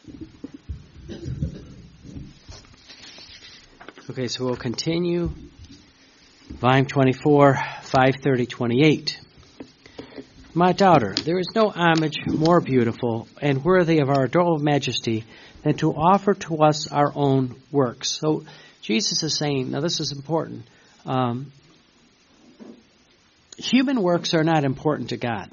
Okay, so we'll continue. Volume 24, 530-28. My daughter, there is no homage more beautiful and worthy of our adorable majesty than to offer to us our own works. So Jesus is saying, now this is important, human works are not important to God.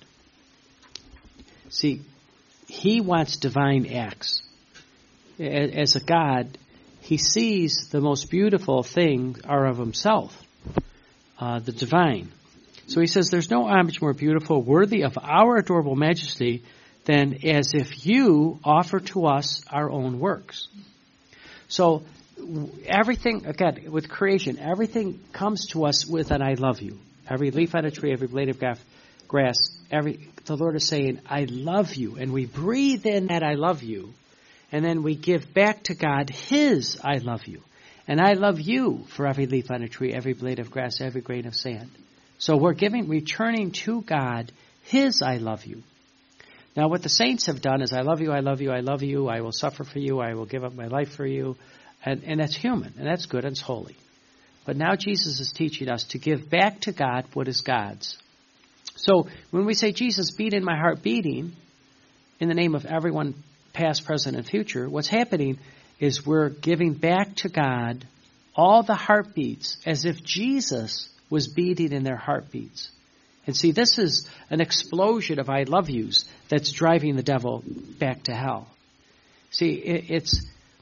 See, He wants divine acts. As a God, He sees the most beautiful things are of Himself, the divine. So He says, there's no homage more beautiful, worthy of our adorable majesty, than as if you offer to us our own works. So everything, again, with creation, everything comes to us with an I love you. Every leaf on a tree, every blade of grass, the Lord is saying, I love you. And we breathe in that I love you. And then we give back to God His I love you. And I love you for every leaf on a tree, every blade of grass, every grain of sand. So we're returning to God His I love you. Now what the saints have done is I love you, I love you, I love you, I will suffer for you, I will give up my life for you. And that's human, and that's good, and it's holy. But now Jesus is teaching us to give back to God what is God's. So when we say, Jesus, beat in my heart beating, in the name of everyone past, present, and future, what's happening is we're giving back to God all the heartbeats as if Jesus was beating in their heartbeats. And see, this is an explosion of I love yous that's driving the devil back to hell. See, it's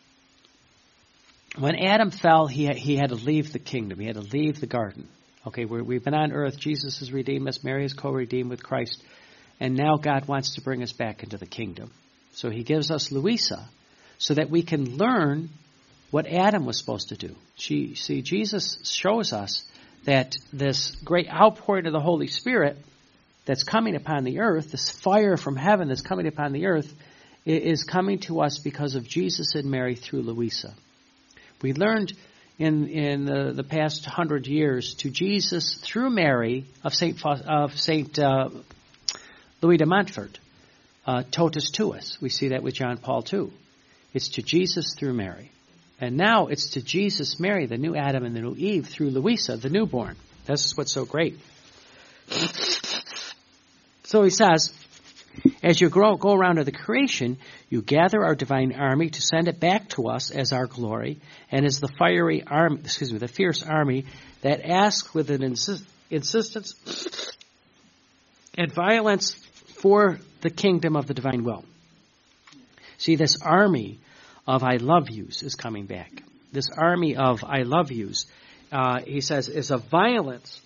when Adam fell, he had to leave the kingdom. He had to leave the garden. Okay, we've been on earth. Jesus has redeemed us. Mary is co-redeemed with Christ. And now God wants to bring us back into the kingdom. So He gives us Louisa so that we can learn what Adam was supposed to do. Jesus shows us that this great outpouring of the Holy Spirit that's coming upon the earth, this fire from heaven that's coming upon the earth, is coming to us because of Jesus and Mary through Louisa. We learned in the past 100 years to Jesus through Mary of Saint Louis de Montfort, totus tuus. We see that with John Paul II. It's to Jesus through Mary. And now it's to Jesus, Mary, the new Adam and the new Eve, through Louisa, the newborn. This is what's so great. So he says, as you go around to the creation, you gather our divine army to send it back to us as our glory, and as the the fierce army that asks with an insistence and violence for the kingdom of the divine will. See, this army of I love yous is coming back. This army of I love yous, he says, is a violence,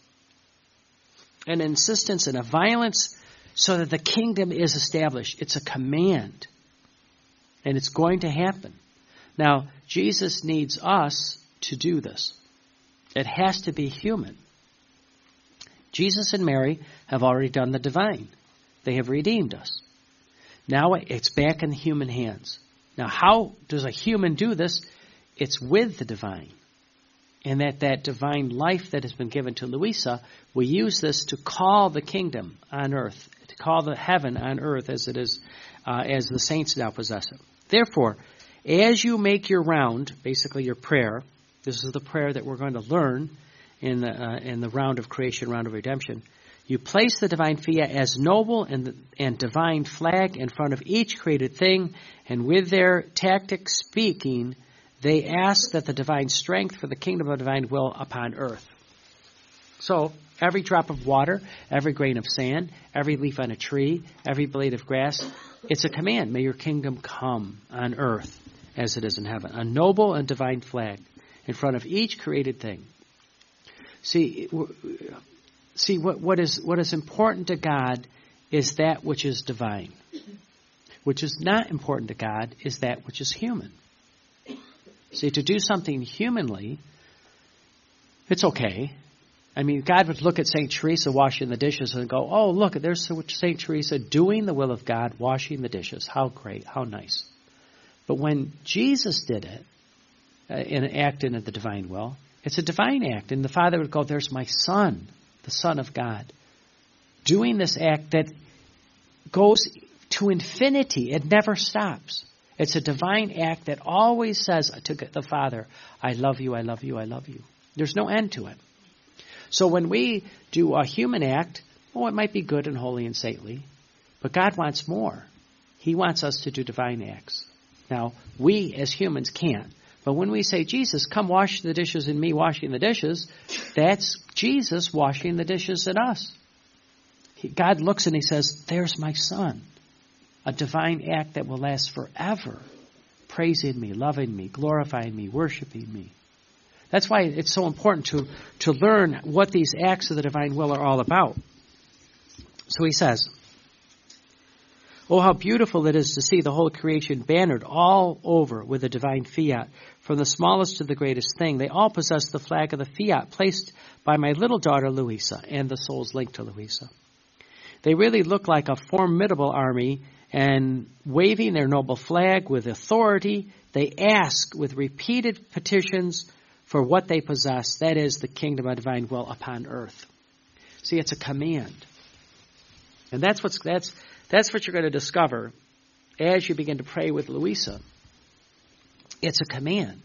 an insistence and a violence so that the kingdom is established. It's a command. And it's going to happen. Now, Jesus needs us to do this. It has to be human. Jesus and Mary have already done the divine. They have redeemed us. Now it's back in the human hands. Now, how does a human do this? It's with the divine. And that divine life that has been given to Louisa, we use this to call the kingdom on earth, to call the heaven on earth as it is, as the saints now possess it. Therefore, as you make your round, basically your prayer, this is the prayer that we're going to learn in the round of creation, round of redemption. You place the divine fiat as noble and divine flag in front of each created thing, and with their tactic speaking, they ask that the divine strength for the kingdom of divine will upon earth. So, every drop of water, every grain of sand, every leaf on a tree, every blade of grass, it's a command. May your kingdom come on earth as it is in heaven. A noble and divine flag in front of each created thing. See, what is important to God is that which is divine. Which is not important to God is that which is human. See, to do something humanly, it's okay. I mean, God would look at St. Teresa washing the dishes and go, oh, look, there's St. Teresa doing the will of God, washing the dishes. How great, how nice. But when Jesus did it, in an act in the divine will, it's a divine act. And the Father would go, there's my Son, the Son of God, doing this act that goes to infinity. It never stops. It's a divine act that always says to the Father, I love you, I love you, I love you. There's no end to it. So when we do a human act, it might be good and holy and saintly, but God wants more. He wants us to do divine acts. Now, we as humans can't. But when we say, Jesus, come wash the dishes and me washing the dishes, that's Jesus washing the dishes in us. God looks and he says, there's my son. A divine act that will last forever. Praising me, loving me, glorifying me, worshiping me. That's why it's so important to learn what these acts of the divine will are all about. So he says, oh, how beautiful it is to see the whole creation bannered all over with a divine fiat. From the smallest to the greatest thing, they all possess the flag of the fiat placed by my little daughter Louisa and the souls linked to Louisa. They really look like a formidable army, and waving their noble flag with authority, they ask with repeated petitions for what they possess, that is, the kingdom of divine will upon earth. See, it's a command. And that's what you're going to discover as you begin to pray with Louisa. It's a command.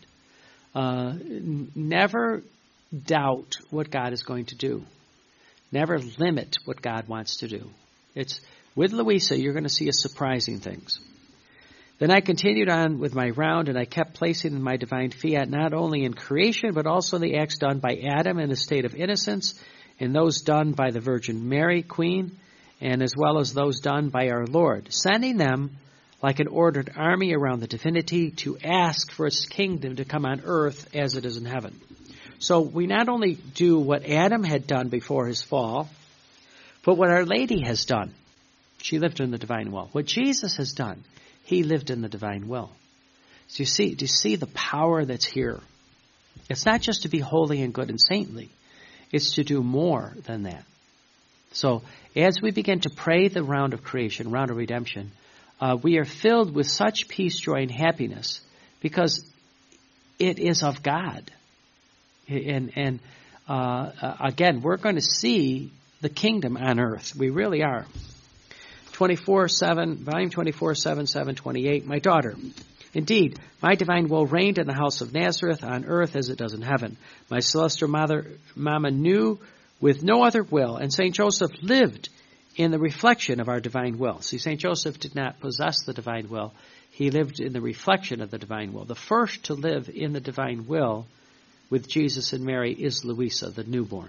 Never doubt what God is going to do. Never limit what God wants to do. It's with Louisa, you're going to see surprising things. Then I continued on with my round, and I kept placing my divine fiat not only in creation, but also the acts done by Adam in the state of innocence, and those done by the Virgin Mary, Queen, and as well as those done by our Lord, sending them like an ordered army around the divinity to ask for its kingdom to come on earth as it is in heaven. So we not only do what Adam had done before his fall, but what Our Lady has done. She lived in the divine will. What Jesus has done, he lived in the divine will. So do you see the power that's here? It's not just to be holy and good and saintly. It's to do more than that. So as we begin to pray the round of creation, round of redemption, we are filled with such peace, joy, and happiness because it is of God. And again, we're going to see the kingdom on earth. We really are. 24/7, volume 24, 728. My daughter, indeed, my divine will reigned in the house of Nazareth on earth as it does in heaven. My celestial mama knew with no other will, and St. Joseph lived in the reflection of our divine will. See, St. Joseph did not possess the divine will. He lived in the reflection of the divine will. The first to live in the divine will with Jesus and Mary is Louisa, the newborn.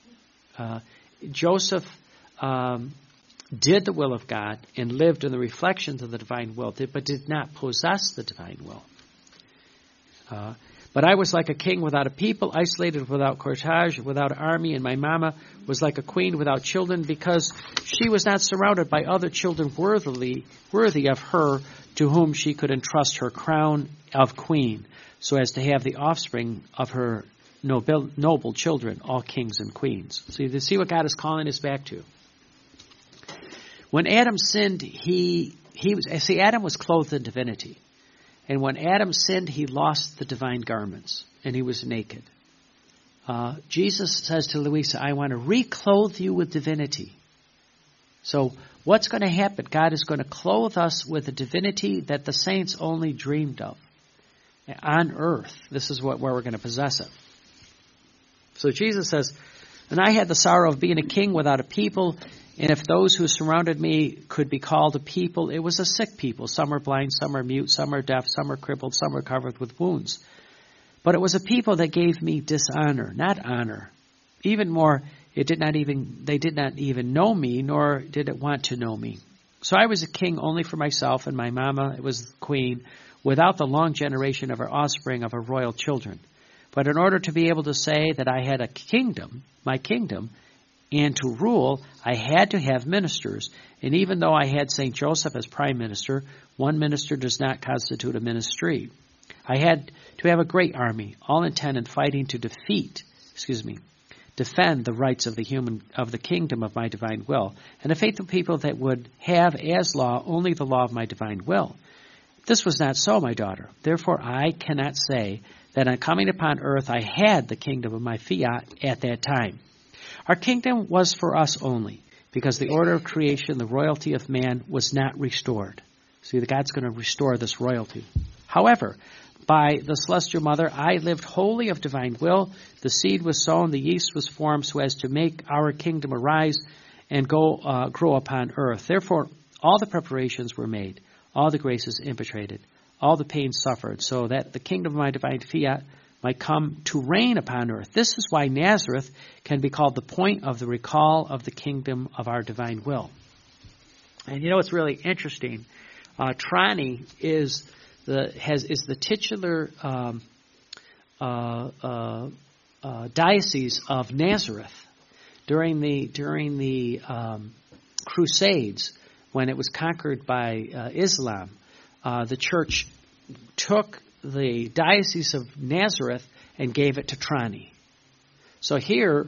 Joseph did the will of God and lived in the reflections of the divine will, but did not possess the divine will. But I was like a king without a people, isolated without cortege, without army, and my mama was like a queen without children because she was not surrounded by other children worthy of her to whom she could entrust her crown of queen, so as to have the offspring of her noble children, all kings and queens. So you see what God is calling us back to. When Adam sinned, Adam was clothed in divinity. And when Adam sinned, he lost the divine garments, and he was naked. Jesus says to Louisa, I want to reclothe you with divinity. So what's going to happen? God is going to clothe us with a divinity that the saints only dreamed of. On earth, this is where we're going to possess it. So Jesus says, and I had the sorrow of being a king without a people, and if those who surrounded me could be called a people, it was a sick people. Some are blind, some are mute, some are deaf, some are crippled, some are covered with wounds. But it was a people that gave me dishonor, not honor. Even more, they did not even know me, nor did it want to know me. So I was a king only for myself, and my mama was the queen, without the long generation of her offspring, of her royal children. But in order to be able to say that I had a kingdom, my kingdom, and to rule, I had to have ministers. And even though I had St. Joseph as prime minister, one minister does not constitute a ministry. I had to have a great army, all intent in fighting to defend the rights of the kingdom of my divine will, and a faithful people that would have as law only the law of my divine will. This was not so, my daughter. Therefore, I cannot say that on coming upon earth I had the kingdom of my fiat at that time. Our kingdom was for us only, because the order of creation, the royalty of man, was not restored. See, God's going to restore this royalty. However, by the celestial mother, I lived wholly of divine will. The seed was sown, the yeast was formed so as to make our kingdom arise and grow upon earth. Therefore, all the preparations were made, all the graces impetrated, all the pains suffered, so that the kingdom of my divine fiat might come to reign upon earth. This is why Nazareth can be called the point of the recall of the kingdom of our divine will. And you know what's really interesting? Trani is the titular diocese of Nazareth during the Crusades, when it was conquered by Islam. The church took the diocese of Nazareth and gave it to Trani. So here,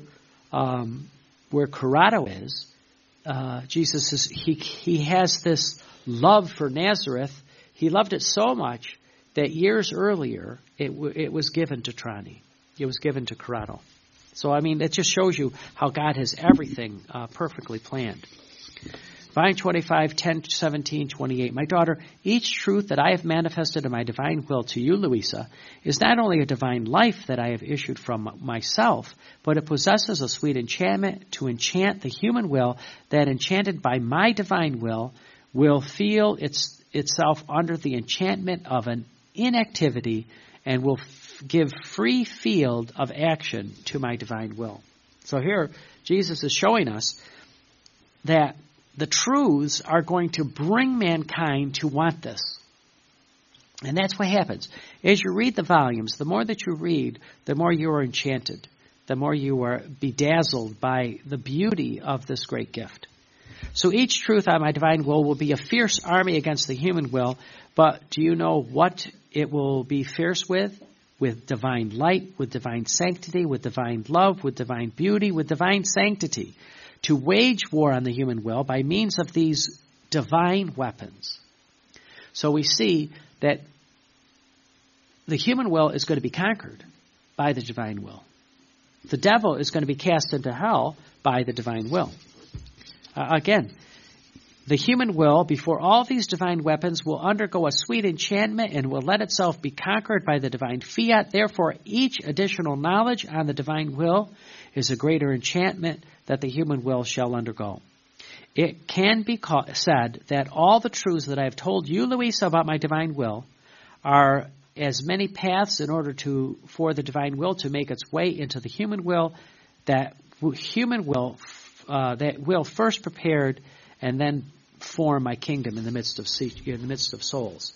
where Corrado is, Jesus is he has this love for Nazareth. He loved it so much that years earlier it was given to Trani. It was given to Corrado. So, I mean, it just shows you how God has everything perfectly planned. Volume 25, 10, 17, 28. My daughter, each truth that I have manifested in my divine will to you, Louisa, is not only a divine life that I have issued from myself, but it possesses a sweet enchantment to enchant the human will that, enchanted by my divine will feel itself under the enchantment of an inactivity and will give free field of action to my divine will. So here, Jesus is showing us that the truths are going to bring mankind to want this. And that's what happens. As you read the volumes, the more that you read, the more you are enchanted, the more you are bedazzled by the beauty of this great gift. So each truth on my divine will be a fierce army against the human will, but do you know what it will be fierce with? With divine light, with divine sanctity, with divine love, with divine beauty, with divine sanctity. To wage war on the human will by means of these divine weapons. So we see that the human will is going to be conquered by the divine will. The devil is going to be cast into hell by the divine will. Again, the human will, before all these divine weapons, will undergo a sweet enchantment and will let itself be conquered by the divine fiat. Therefore, each additional knowledge on the divine will is a greater enchantment that the human will shall undergo. It can be said that all the truths that I have told you, Louisa, about my divine will are as many paths in order for the divine will to make its way into the human will, that will first prepared and then form my kingdom in the midst of souls.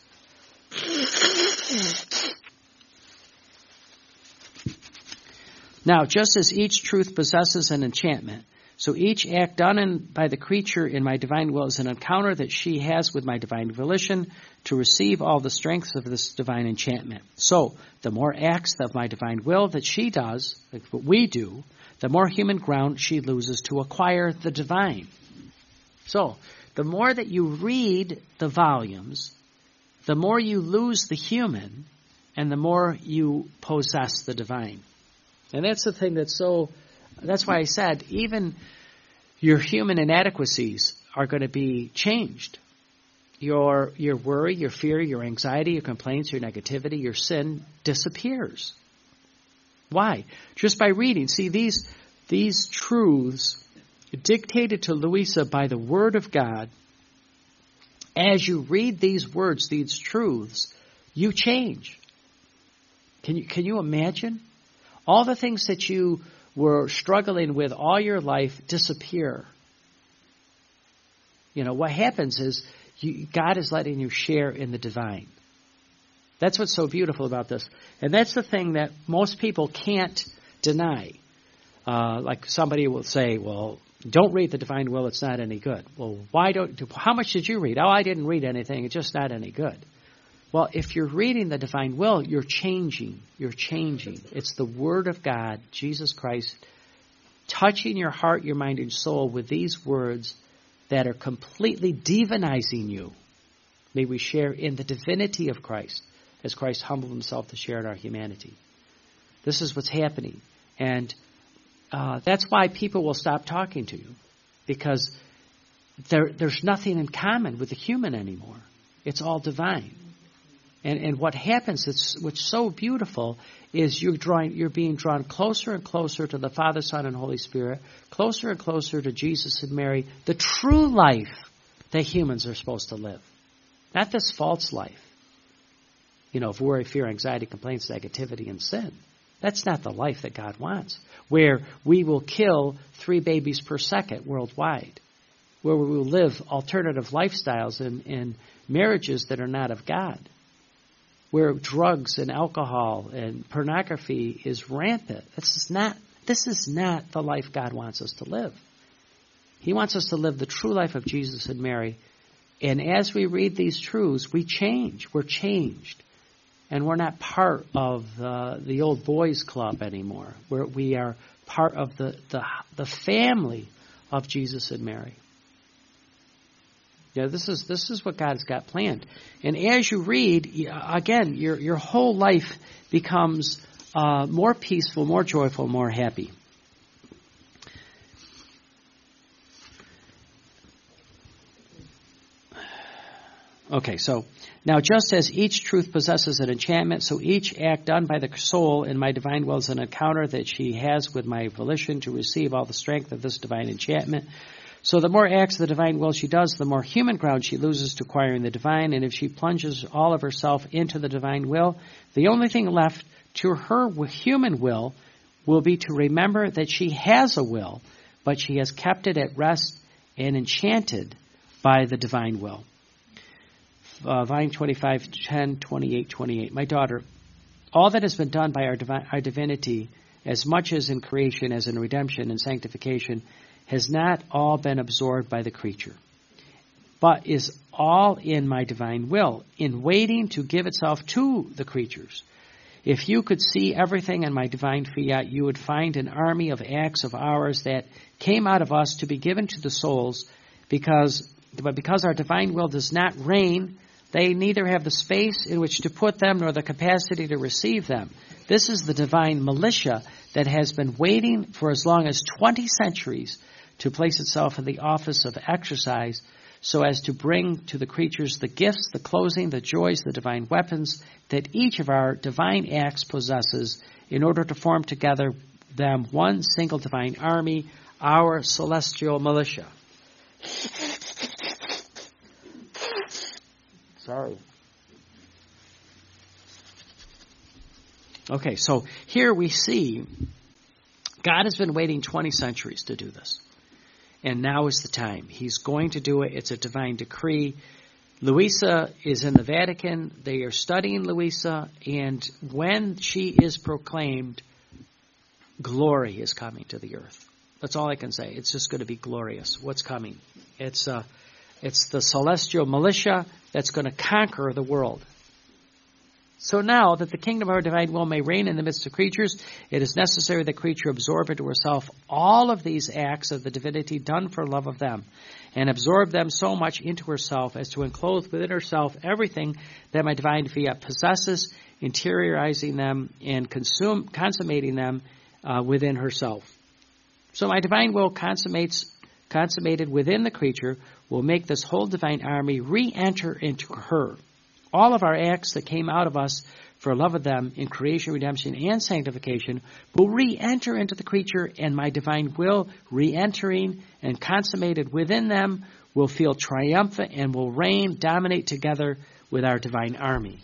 Now, just as each truth possesses an enchantment, so each act done by the creature in my divine will is an encounter that she has with my divine volition to receive all the strengths of this divine enchantment. So, the more acts of my divine will that she does, like what we do, the more human ground she loses to acquire the divine. So, the more that you read the volumes, the more you lose the human, and the more you possess the divine. And that's the thing that's why I said, even your human inadequacies are going to be changed. Your worry, your fear, your anxiety, your complaints, your negativity, your sin disappears. Why? Just by reading. See, these truths dictated to Louisa by the Word of God, as you read these words, these truths, you change. Can you imagine? All the things that you were struggling with all your life disappear. You know, what happens is God is letting you share in the divine. That's what's so beautiful about this. And that's the thing that most people can't deny. Like somebody will say, well, don't read the divine will, it's not any good. Well, how much did you read? Oh, I didn't read anything, it's just not any good. Well, if you're reading the divine will, you're changing. You're changing. It's the Word of God, Jesus Christ, touching your heart, your mind, and soul with these words that are completely divinizing you. May we share in the divinity of Christ, as Christ humbled himself to share in our humanity. This is what's happening. And that's why people will stop talking to you, because there's nothing in common with the human anymore. It's all divine. And what happens, what's so beautiful, is you're being drawn closer and closer to the Father, Son, and Holy Spirit, closer and closer to Jesus and Mary, the true life that humans are supposed to live. Not this false life, of worry, fear, anxiety, complaints, negativity, and sin. That's not the life that God wants, where we will kill 3 babies per second worldwide, where we will live alternative lifestyles and marriages that are not of God, where drugs and alcohol and pornography is rampant. This is not the life God wants us to live. He wants us to live the true life of Jesus and Mary. And as we read these truths, we change. We're changed. And we're not part of the old boys club anymore. We are part of the family of Jesus and Mary. Yeah, this is what God has got planned. And as you read, again, your whole life becomes more peaceful, more joyful, more happy. Okay, so now just as each truth possesses an enchantment, so each act done by the soul in my divine will is an encounter that she has with my volition to receive all the strength of this divine enchantment. So the more acts of the divine will she does, the more human ground she loses to acquiring the divine. And if she plunges all of herself into the divine will, the only thing left to her human will be to remember that she has a will, but she has kept it at rest and enchanted by the divine will. Volume 25, 10, 28, 28. My daughter, all that has been done by our divinity, as much as in creation as in redemption and sanctification, has not all been absorbed by the creature, but is all in my divine will, in waiting to give itself to the creatures. If you could see everything in my divine fiat, you would find an army of acts of ours that came out of us to be given to the souls, because our divine will does not reign, they neither have the space in which to put them nor the capacity to receive them. This is the divine militia that has been waiting for as long as 20 centuries to place itself in the office of exercise, so as to bring to the creatures the gifts, the closing, the joys, the divine weapons that each of our divine acts possesses, in order to form together them one single divine army, our celestial militia. Sorry. Okay, so here we see God has been waiting 20 centuries to do this. And now is the time. He's going to do it. It's a divine decree. Luisa is in the Vatican. They are studying Luisa. And when she is proclaimed, glory is coming to the earth. That's all I can say. It's just going to be glorious. What's coming? It's the celestial militia that's going to conquer the world. So now that the kingdom of our divine will may reign in the midst of creatures, it is necessary that creature absorb into herself all of these acts of the divinity done for love of them, and absorb them so much into herself as to enclose within herself everything that my divine fiat possesses, interiorizing them and consummating them within herself. So my divine will consummated within the creature will make this whole divine army re-enter into her. All of our acts that came out of us for love of them in creation, redemption, and sanctification will re-enter into the creature, and my divine will, re-entering and consummated within them, will feel triumphant and will reign, dominate together with our divine army.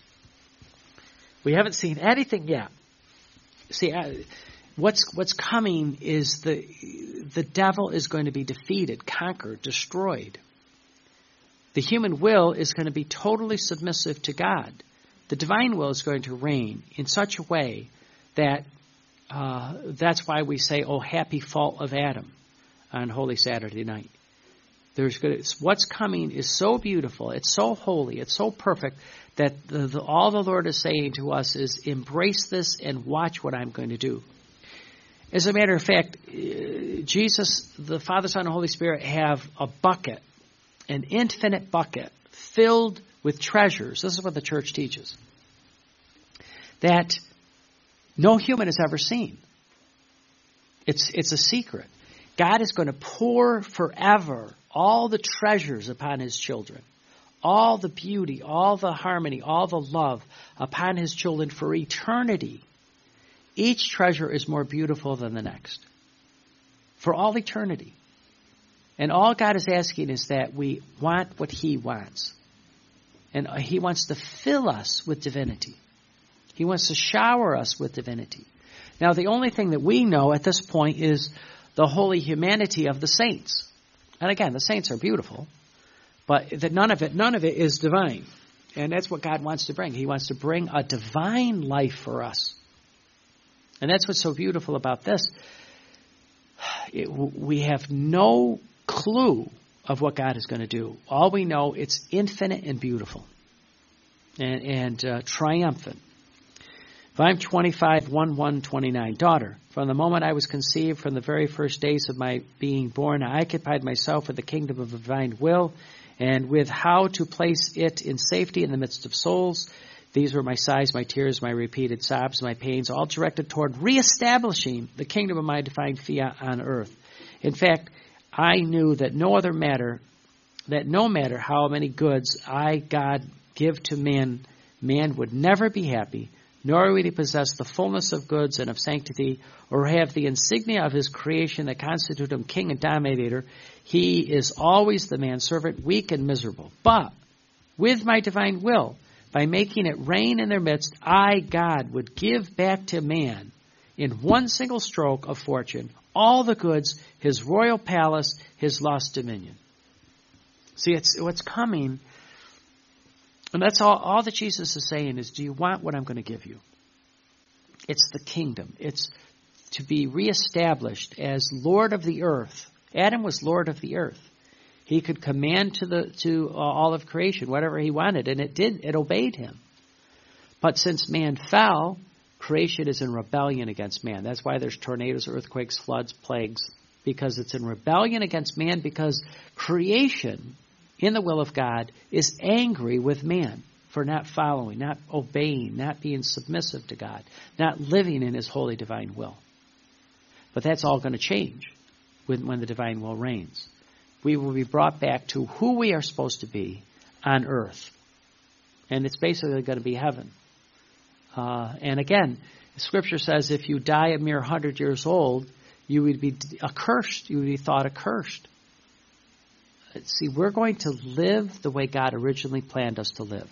We haven't seen anything yet. See, what's coming is the devil is going to be defeated, conquered, destroyed. The human will is going to be totally submissive to God. The divine will is going to reign in such a way that that's why we say, "Oh, happy fall of Adam," on Holy Saturday night. What's coming is so beautiful, it's so holy, it's so perfect that all the Lord is saying to us is, embrace this and watch what I'm going to do. As a matter of fact, Jesus, the Father, Son, and Holy Spirit have a bucket, an infinite bucket filled with treasures. This is what the church teaches, that no human has ever seen. It's a secret. God is going to pour forever all the treasures upon his children. all the beauty, all the harmony, all the love upon his children for eternity. Each treasure is more beautiful than the next. For all eternity. And all God is asking is that we want what he wants. And he wants to fill us with divinity. He wants to shower us with divinity. Now, the only thing that we know at this point is the holy humanity of the saints. And again, the saints are beautiful, but none of it is divine. And that's what God wants to bring. He wants to bring a divine life for us. And that's what's so beautiful about this. We have no clue of what God is going to do. All we know, it's infinite and beautiful and triumphant. Volume 25, 1:29. Daughter, from the moment I was conceived, from the very first days of my being born, I occupied myself with the kingdom of the divine will and with how to place it in safety in the midst of souls. These were my sighs, my tears, my repeated sobs, my pains, all directed toward reestablishing the kingdom of my divine fiat on earth. In fact, I knew that no matter how many goods I, God, give to man, man would never be happy, nor would he possess the fullness of goods and of sanctity, or have the insignia of his creation that constitute him king and dominator. He is always the manservant, weak and miserable. But with my divine will, by making it reign in their midst, I, God, would give back to man, in one single stroke of fortune, all the goods, his royal palace, his lost dominion. See, it's what's coming. And that's all that Jesus is saying is, do you want what I'm going to give you? It's the kingdom. It's to be reestablished as Lord of the earth. Adam was Lord of the earth. He could command to all of creation whatever he wanted, and it obeyed him. But since man fell, creation is in rebellion against man. That's why there's tornadoes, earthquakes, floods, plagues, because it's in rebellion against man, because creation, in the will of God, is angry with man for not following, not obeying, not being submissive to God, not living in his holy divine will. But that's all going to change when the divine will reigns. We will be brought back to who we are supposed to be on earth. And it's basically going to be heaven. And again, Scripture says if you die a mere 100 years old, you would be accursed. You would be thought accursed. See, we're going to live the way God originally planned us to live.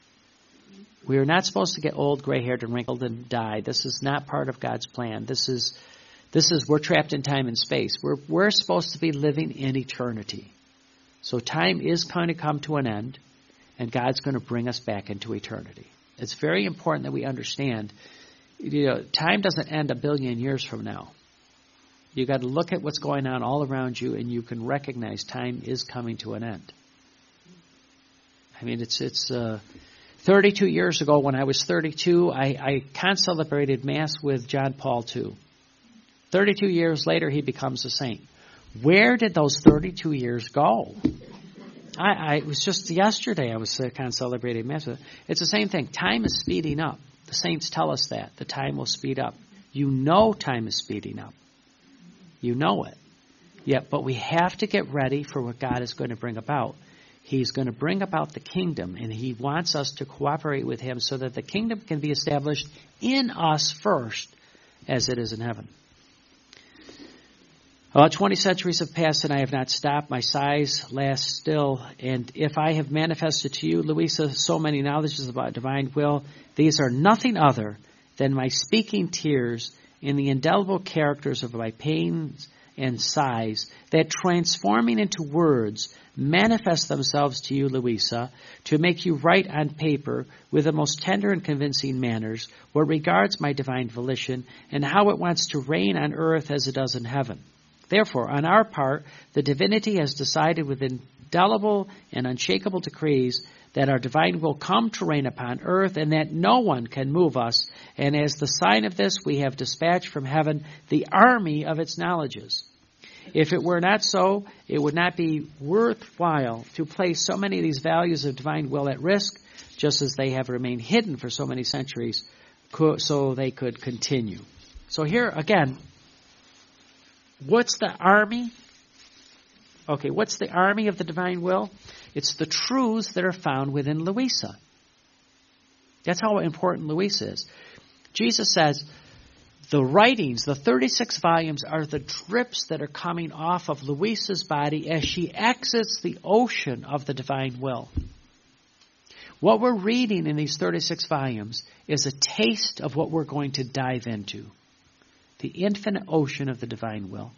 We are not supposed to get old, gray-haired, and wrinkled and die. This is not part of God's plan. This is we're trapped in time and space. We're supposed to be living in eternity. So time is going to come to an end, and God's going to bring us back into eternity. It's very important that we understand, time doesn't end 1 billion years from now. You got to look at what's going on all around you, and you can recognize time is coming to an end. I mean, it's 32 years ago when I was 32, I concelebrated Mass with John Paul II. 32 years later, he becomes a saint. Where did those 32 years go? It was just yesterday I was concelebrating Mass. It's the same thing. Time is speeding up. The saints tell us that. The time will speed up. You know time is speeding up. You know it. Yeah, but we have to get ready for what God is going to bring about. He's going to bring about the kingdom, and he wants us to cooperate with him so that the kingdom can be established in us first, as it is in heaven. About 20 centuries have passed, and I have not stopped. My sighs last still. And if I have manifested to you, Louisa, so many knowledges about divine will, these are nothing other than my speaking tears in the indelible characters of my pains and sighs that, transforming into words, manifest themselves to you, Louisa, to make you write on paper with the most tender and convincing manners what regards my divine volition and how it wants to reign on earth as it does in heaven. Therefore, on our part, the divinity has decided with indelible and unshakable decrees that our divine will come to reign upon earth and that no one can move us. And as the sign of this, we have dispatched from heaven the army of its knowledges. If it were not so, it would not be worthwhile to place so many of these values of divine will at risk, just as they have remained hidden for so many centuries, so they could continue. So here, again, what's the army Okay, what's the army of the divine will? It's the truths that are found within Louisa. That's how important Louisa is. Jesus says the writings, the 36 volumes, are the drips that are coming off of Louisa's body as she exits the ocean of the divine will. What we're reading in these 36 volumes is a taste of what we're going to dive into. The infinite ocean of the divine will.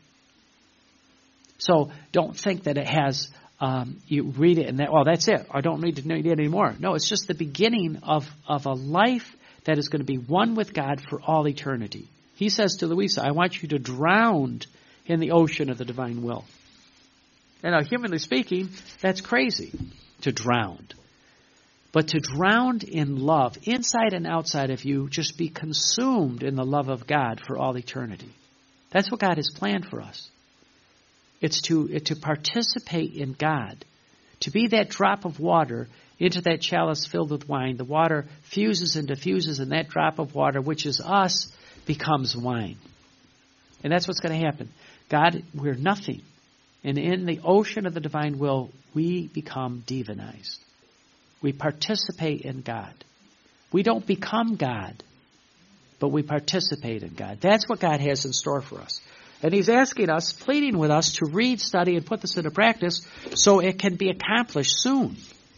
So don't think that it has, you read it and that, well, that's it. I don't need to know it anymore. No, it's just the beginning of a life that is going to be one with God for all eternity. He says to Louisa, I want you to drown in the ocean of the divine will. And now, humanly speaking, that's crazy, to drown. But to drown in love, inside and outside of you, just be consumed in the love of God for all eternity. That's what God has planned for us. It's to participate in God, to be that drop of water into that chalice filled with wine. The water fuses and diffuses, and that drop of water, which is us, becomes wine. And that's what's going to happen. God, we're nothing. And in the ocean of the divine will, we become divinized. We participate in God. We don't become God, but we participate in God. That's what God has in store for us. And He's asking us, pleading with us to read, study, and put this into practice so it can be accomplished soon.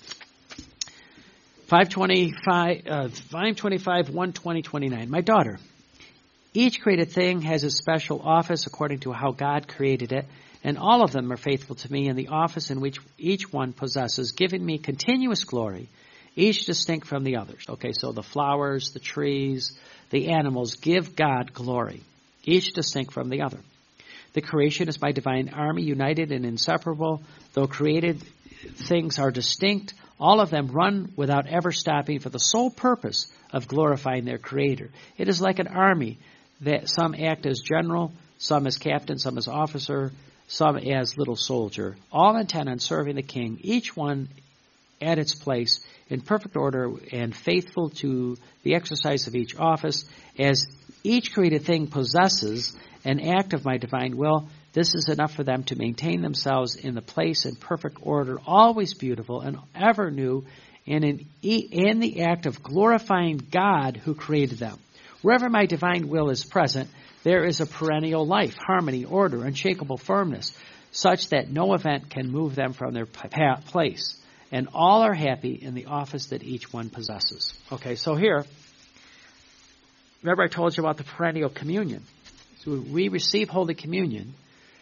525, 120, 29. My daughter, each created thing has a special office according to how God created it, and all of them are faithful to me in the office in which each one possesses, giving me continuous glory, each distinct from the others. Okay, so the flowers, the trees, the animals give God glory, each distinct from the other. The creation is my divine army, united and inseparable. Though created things are distinct, all of them run without ever stopping for the sole purpose of glorifying their Creator. It is like an army that some act as general, some as captain, some as officer, some as little soldier, all intent on serving the king, each one at its place in perfect order and faithful to the exercise of each office. As each created thing possesses an act of my divine will, this is enough for them to maintain themselves in the place in perfect order, always beautiful and ever new, and in the act of glorifying God who created them. Wherever my divine will is present, there is a perennial life, harmony, order, unshakable firmness, such that no event can move them from their place. And all are happy in the office that each one possesses. Okay, so here, remember I told you about the perennial communion. So we receive Holy Communion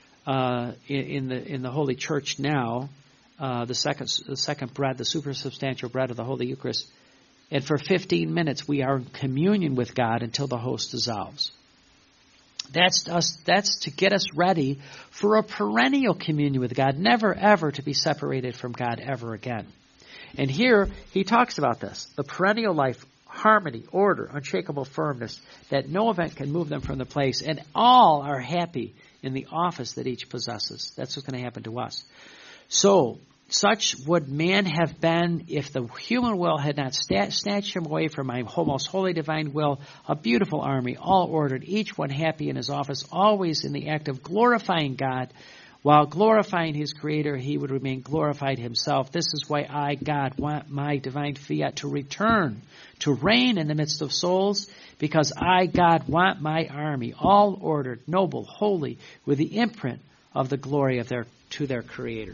in the Holy Church now, the second bread, the supersubstantial bread of the Holy Eucharist. And for 15 minutes we are in communion with God until the host dissolves. That's to get us ready for a perennial communion with God, never ever to be separated from God ever again. And here he talks about this, the perennial life, harmony, order, unshakable firmness, that no event can move them from the place, and all are happy in the office that each possesses. That's what's going to happen to us. So, such would man have been if the human will had not snatched him away from my most holy divine will, a beautiful army, all ordered, each one happy in his office, always in the act of glorifying God. While glorifying his Creator, he would remain glorified himself. This is why I, God, want my divine fiat to return, to reign in the midst of souls, because I, God, want my army, all ordered, noble, holy, with the imprint of the glory of their Creator.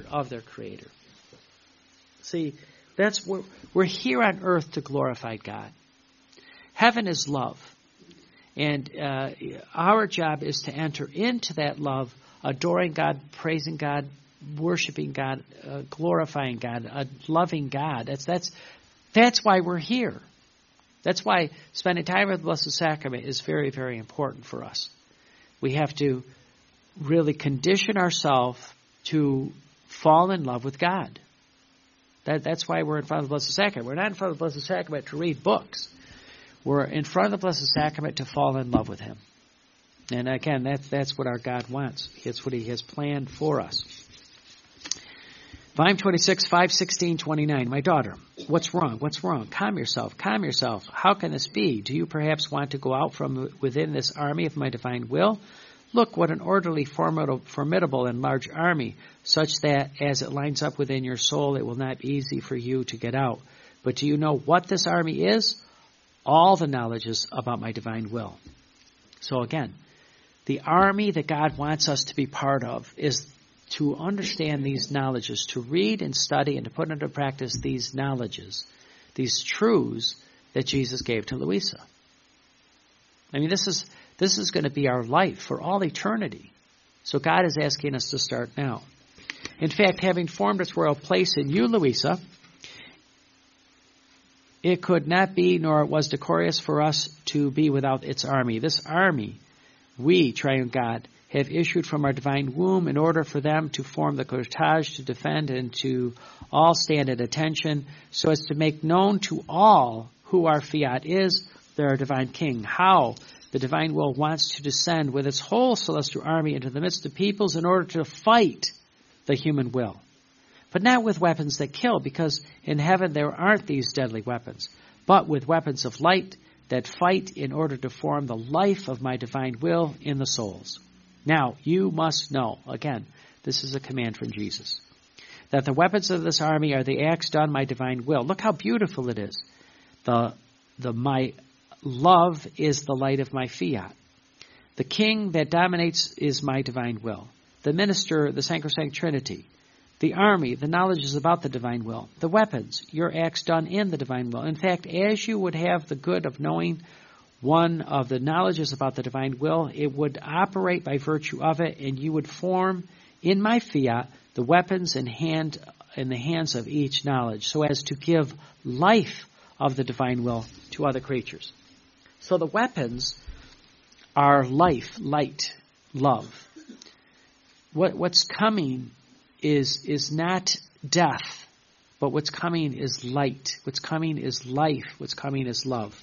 See, that's we're here on earth to glorify God. Heaven is love. And our job is to enter into that love, adoring God, praising God, worshiping God, glorifying God, loving God. That's why we're here. That's why spending time with the Blessed Sacrament is very, very important for us. We have to really condition ourselves to fall in love with God. That's why we're in front of the Blessed Sacrament. We're not in front of the Blessed Sacrament to read books. We're in front of the Blessed Sacrament to fall in love with Him. And again, that's what our God wants. It's what He has planned for us. Volume 26, 5:16, 29. My daughter, what's wrong? What's wrong? Calm yourself. Calm yourself. How can this be? Do you perhaps want to go out from within this army of my divine will? Look, what an orderly, formidable, and large army, such that as it lines up within your soul, it will not be easy for you to get out. But do you know what this army is? All the knowledges about my divine will. So again, the army that God wants us to be part of is to understand these knowledges, to read and study and to put into practice these knowledges, these truths that Jesus gave to Louisa. I mean, this is going to be our life for all eternity. So God is asking us to start now. In fact, having formed its royal place in you, Louisa, it could not be, nor it was decorous for us to be without its army. This army, we, triune God, have issued from our divine womb in order for them to form the cortege, to defend, and to all stand at attention, so as to make known to all who our fiat is, their divine king, how the divine will wants to descend with its whole celestial army into the midst of peoples in order to fight the human will. But not with weapons that kill, because in heaven there aren't these deadly weapons, but with weapons of light that fight in order to form the life of my divine will in the souls. Now, you must know, again, this is a command from Jesus, that the weapons of this army are the acts done my divine will. Look how beautiful it is. My love is the light of my fiat. The king that dominates is my divine will. The minister, the sacrosanct Trinity. The army, the knowledge is about the divine will. The weapons, your acts done in the divine will. In fact, as you would have the good of knowing one of the knowledges about the divine will, it would operate by virtue of it, and you would form in my fiat the weapons in the hands of each knowledge, so as to give life of the divine will to other creatures. So the weapons are life, light, love. What's coming is not death, but what's coming is light. What's coming is life. What's coming is love.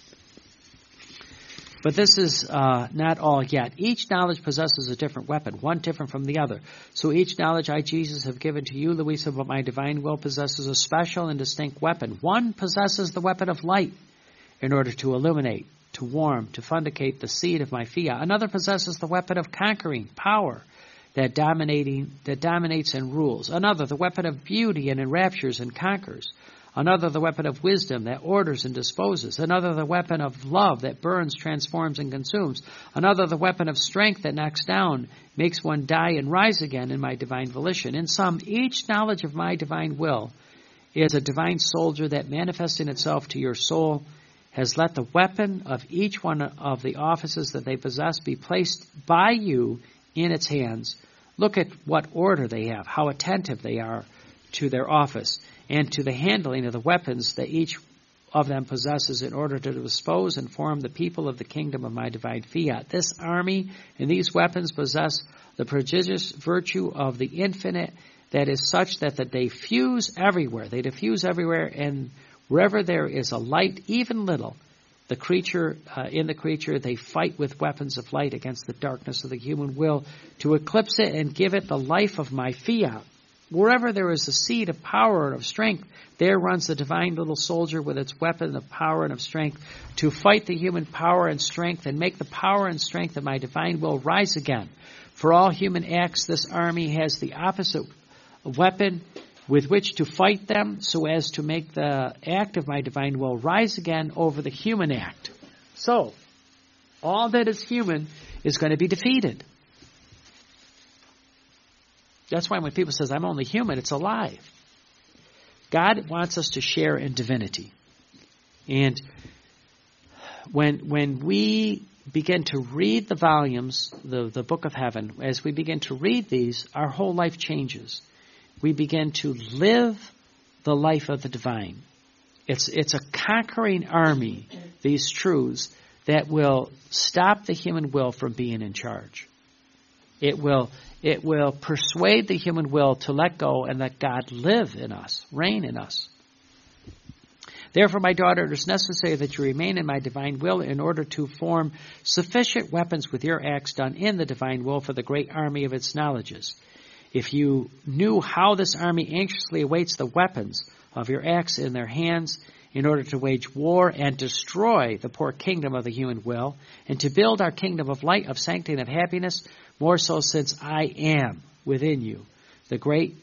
But this is not all yet. Each knowledge possesses a different weapon, one different from the other. So each knowledge I, Jesus, have given to you, Louisa, but my divine will possesses a special and distinct weapon. One possesses the weapon of light in order to illuminate, to warm, to fundicate the seed of my fiat. Another possesses the weapon of conquering, power, that dominates and rules. Another, the weapon of beauty and enraptures and conquers. Another, the weapon of wisdom that orders and disposes. Another, the weapon of love that burns, transforms, and consumes. Another, the weapon of strength that knocks down, makes one die and rise again in my divine volition. In sum, each knowledge of my divine will is a divine soldier that, manifesting itself to your soul, has let the weapon of each one of the offices that they possess be placed by you in its hands. Look at what order they have, how attentive they are to their office, and to the handling of the weapons that each of them possesses in order to dispose and form the people of the kingdom of my divine fiat. This army and these weapons possess the prodigious virtue of the infinite that is such that they diffuse everywhere. They diffuse everywhere, and wherever there is a light, even little, the creature, they fight with weapons of light against the darkness of the human will to eclipse it and give it the life of my fiat. Wherever there is a seed of power and of strength, there runs the divine little soldier with its weapon of power and of strength to fight the human power and strength and make the power and strength of my divine will rise again. For all human acts, this army has the opposite weapon with which to fight them, so as to make the act of my divine will rise again over the human act. So, all that is human is going to be defeated. That's why when people say, I'm only human, it's a lie. God wants us to share in divinity. And when we begin to read the volumes, the book of heaven, as we begin to read these, our whole life changes. We begin to live the life of the divine. It's a conquering army, these truths, that will stop the human will from being in charge. It will persuade the human will to let go and let God live in us, reign in us. Therefore, my daughter, it is necessary that you remain in my divine will in order to form sufficient weapons with your acts done in the divine will for the great army of its knowledges. If you knew how this army anxiously awaits the weapons of your acts in their hands in order to wage war and destroy the poor kingdom of the human will, and to build our kingdom of light, of sanctity, and of happiness, more so since I am within you. The great,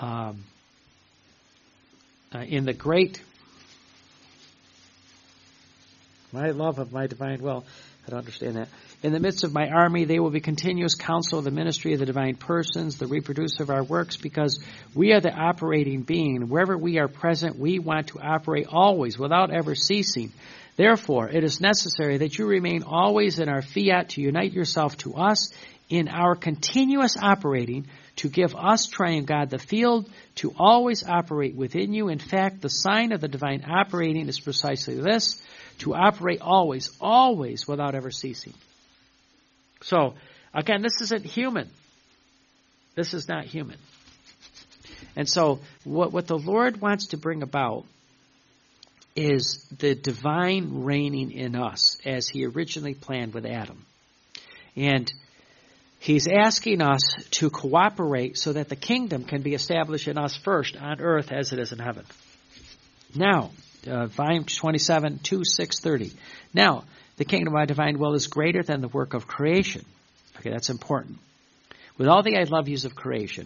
my love of my divine will, I don't understand that. In the midst of my army, they will be continuous counsel of the ministry of the divine persons, the reproducer of our works, because we are the operating being. Wherever we are present, we want to operate always, without ever ceasing. Therefore, it is necessary that you remain always in our fiat, to unite yourself to us in our continuous operating, to give us, Triune God, the field to always operate within you. In fact, the sign of the divine operating is precisely this, to operate always, always, without ever ceasing. So, again, this isn't human. This is not human. And so, what the Lord wants to bring about is the divine reigning in us, as He originally planned with Adam. And He's asking us to cooperate so that the kingdom can be established in us first on earth as it is in heaven. Now, volume 27, 2:630. Now, the kingdom of my divine will is greater than the work of creation. Okay, that's important. With all the I love yous of creation,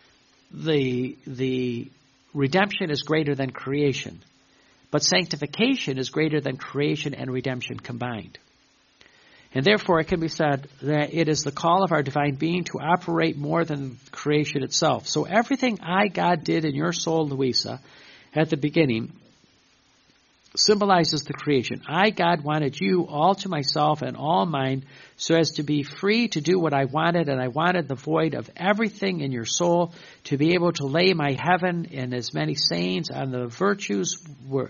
the redemption is greater than creation. But sanctification is greater than creation and redemption combined. And therefore, it can be said that it is the call of our divine being to operate more than creation itself. So everything I, God, did in your soul, Louisa, at the beginning, symbolizes the creation. I, God, wanted you all to myself and all mine so as to be free to do what I wanted, and I wanted the void of everything in your soul to be able to lay my heaven and as many sayings on the virtues were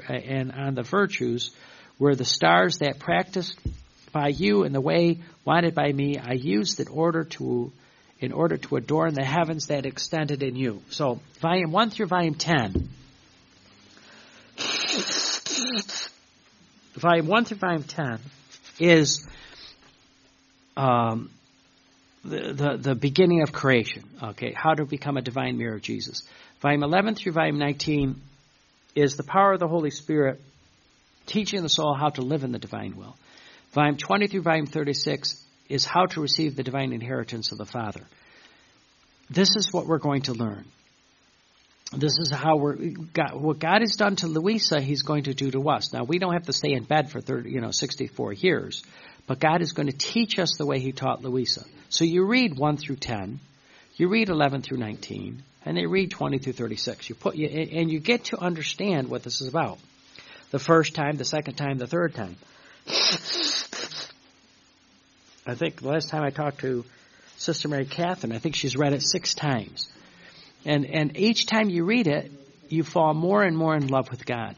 the stars that practiced by you in the way wanted by me. I used in order to adorn the heavens that extended in you. So, volume 1 through volume 10. Volume 1 through volume 10 is the beginning of creation. Okay, how to become a divine mirror of Jesus. Volume 11 through volume 19 is the power of the Holy Spirit teaching the soul how to live in the divine will. Volume 20 through volume 36 is how to receive the divine inheritance of the Father. This is what we're going to learn. This is how what God has done to Louisa, He's going to do to us. Now, we don't have to stay in bed for 64 years, but God is going to teach us the way He taught Louisa. So you read 1 through 10, you read 11 through 19, and they read 20 through 36. And you get to understand what this is about. The first time, the second time, the third time. I think the last time I talked to Sister Mary Catherine, I think she's read it 6 times. And each time you read it, you fall more and more in love with God.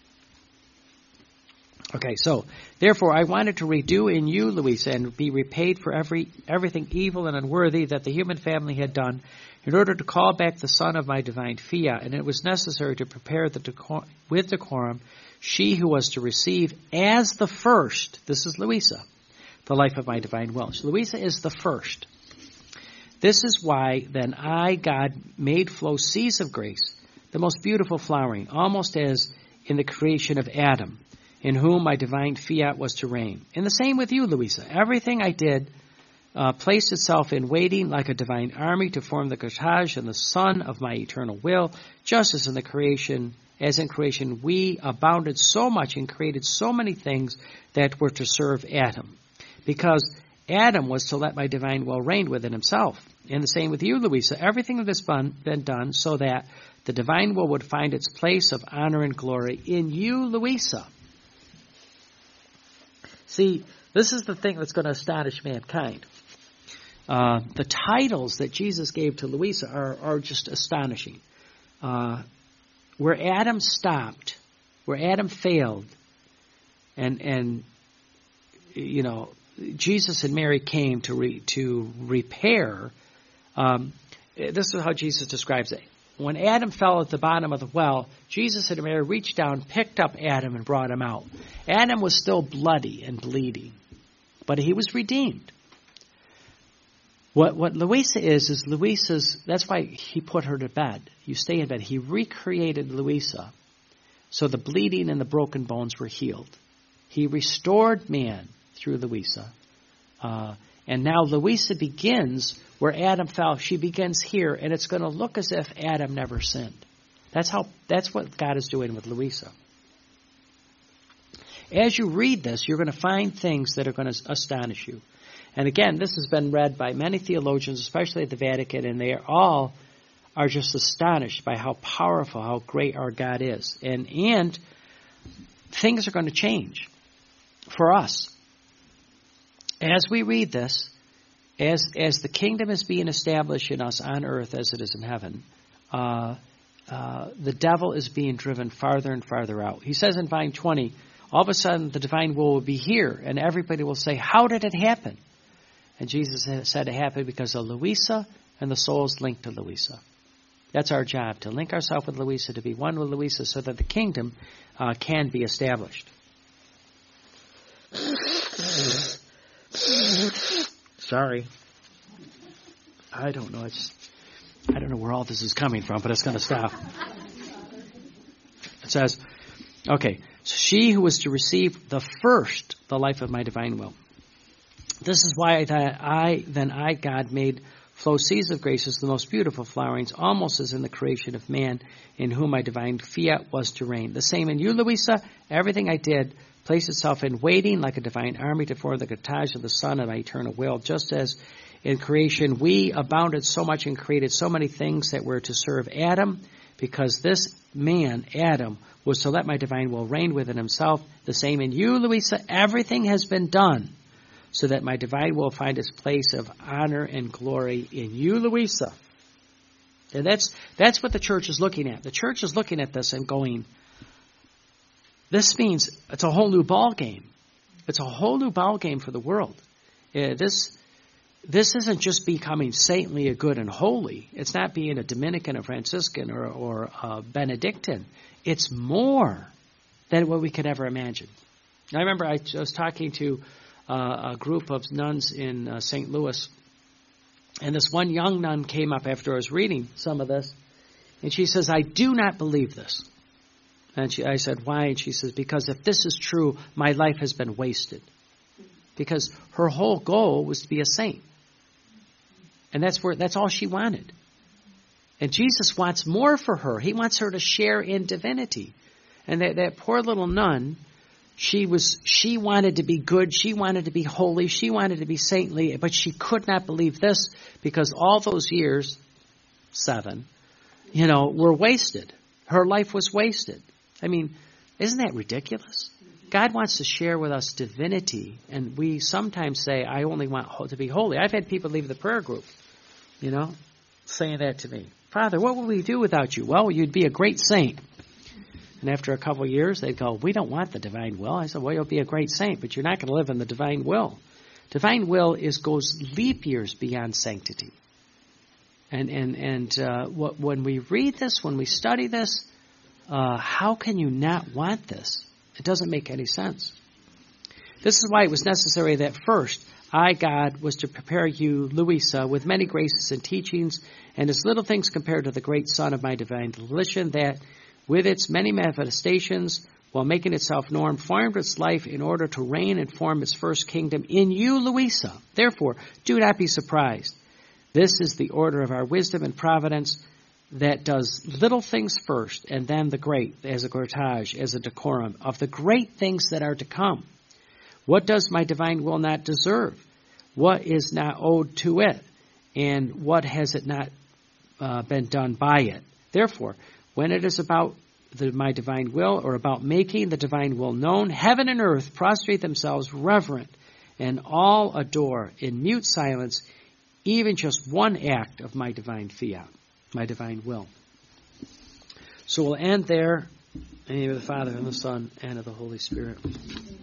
Okay, so, therefore, I wanted to redo in you, Louisa, and be repaid for everything evil and unworthy that the human family had done in order to call back the son of my divine fiat. And it was necessary to prepare with decorum she who was to receive as the first, this is Louisa, the life of my divine will. So Louisa is the first. This is why then I, God, made flow seas of grace, the most beautiful flowering, almost as in the creation of Adam, in whom my divine fiat was to reign. And the same with you, Louisa. Everything I did placed itself in waiting like a divine army to form the cortege and the son of my eternal will, just as in creation we abounded so much and created so many things that were to serve Adam. Because Adam was to let my divine will reign within himself. And the same with you, Louisa. Everything that has been done so that the divine will would find its place of honor and glory in you, Louisa. See, this is the thing that's going to astonish mankind. The titles that Jesus gave to Louisa are just astonishing. Where Adam stopped, where Adam failed, and Jesus and Mary came to repair. This is how Jesus describes it. When Adam fell at the bottom of the well, Jesus and Mary reached down, picked up Adam, and brought him out. Adam was still bloody and bleeding, but he was redeemed. What Louisa is Louisa's, that's why he put her to bed. You stay in bed. He recreated Louisa so the bleeding and the broken bones were healed. He restored man through Louisa And now Louisa begins where Adam fell. She begins here, and it's going to look as if Adam never sinned. That's what God is doing with Louisa. As you read this, you're going to find things that are going to astonish you. And again, this has been read by many theologians, especially at the Vatican, and they all are just astonished by how powerful, how great our God is. And things are going to change for us. As we read this, as the kingdom is being established in us on earth as it is in heaven, the devil is being driven farther and farther out. He says in Vine 20, all of a sudden the divine will be here, and everybody will say, how did it happen? And Jesus said it happened because of Louisa and the souls linked to Louisa. That's our job, to link ourselves with Louisa, to be one with Louisa, so that the kingdom can be established. Sorry. I don't know. I don't know where all this is coming from, but it's going to stop. It says, okay, so she who was to receive the life of my divine will. This is why I, God, made flow seas of graces, the most beautiful flowerings, almost as in the creation of man, in whom my divine fiat was to reign. The same in you, Louisa. Everything I did placed itself in waiting like a divine army to form the cortege of the Son of my eternal will, just as in creation we abounded so much and created so many things that were to serve Adam, because this man, Adam, was to let my divine will reign within himself. The same in you, Louisa. Everything has been done so that my divine will find its place of honor and glory in you, Louisa. And that's what the church is looking at. The church is looking at this and going, this means it's a whole new ball game. It's a whole new ball game for the world. This isn't just becoming saintly, or good, and holy. It's not being a Dominican, a Franciscan, or a Benedictine. It's more than what we could ever imagine. I remember I was talking to a group of nuns in St. Louis, and this one young nun came up after I was reading some of this, and she says, I do not believe this. And I said, why? And she says, because if this is true, my life has been wasted. Because her whole goal was to be a saint. And that's all she wanted. And Jesus wants more for her. He wants her to share in divinity. And that poor little nun, she wanted to be good, she wanted to be holy, she wanted to be saintly, but she could not believe this because all those years, 7, were wasted. Her life was wasted. I mean, isn't that ridiculous? God wants to share with us divinity, and we sometimes say, I only want to be holy. I've had people leave the prayer group, saying that to me. Father, what would we do without you? Well, you'd be a great saint. And after a couple of years, they'd go, we don't want the divine will. I said, well, you'll be a great saint, but you're not going to live in the divine will. Divine will goes leap years beyond sanctity. And when we read this, when we study this, how can you not want this? It doesn't make any sense. This is why it was necessary that first, I, God, was to prepare you, Louisa, with many graces and teachings, and as little things compared to the great Son of my divine volition, that with its many manifestations, while making itself known, formed its life in order to reign and form its first kingdom in you, Louisa. Therefore, do not be surprised. This is the order of our wisdom and providence, that does little things first, and then the great, as a cortege, as a decorum, of the great things that are to come. What does my divine will not deserve? What is not owed to it? And what has it not been done by it? Therefore, when it is about my divine will, or about making the divine will known, heaven and earth prostrate themselves reverent, and all adore in mute silence even just one act of my divine fiat, my divine will. So we'll end there. In the name of the Father, and the Son, and of the Holy Spirit.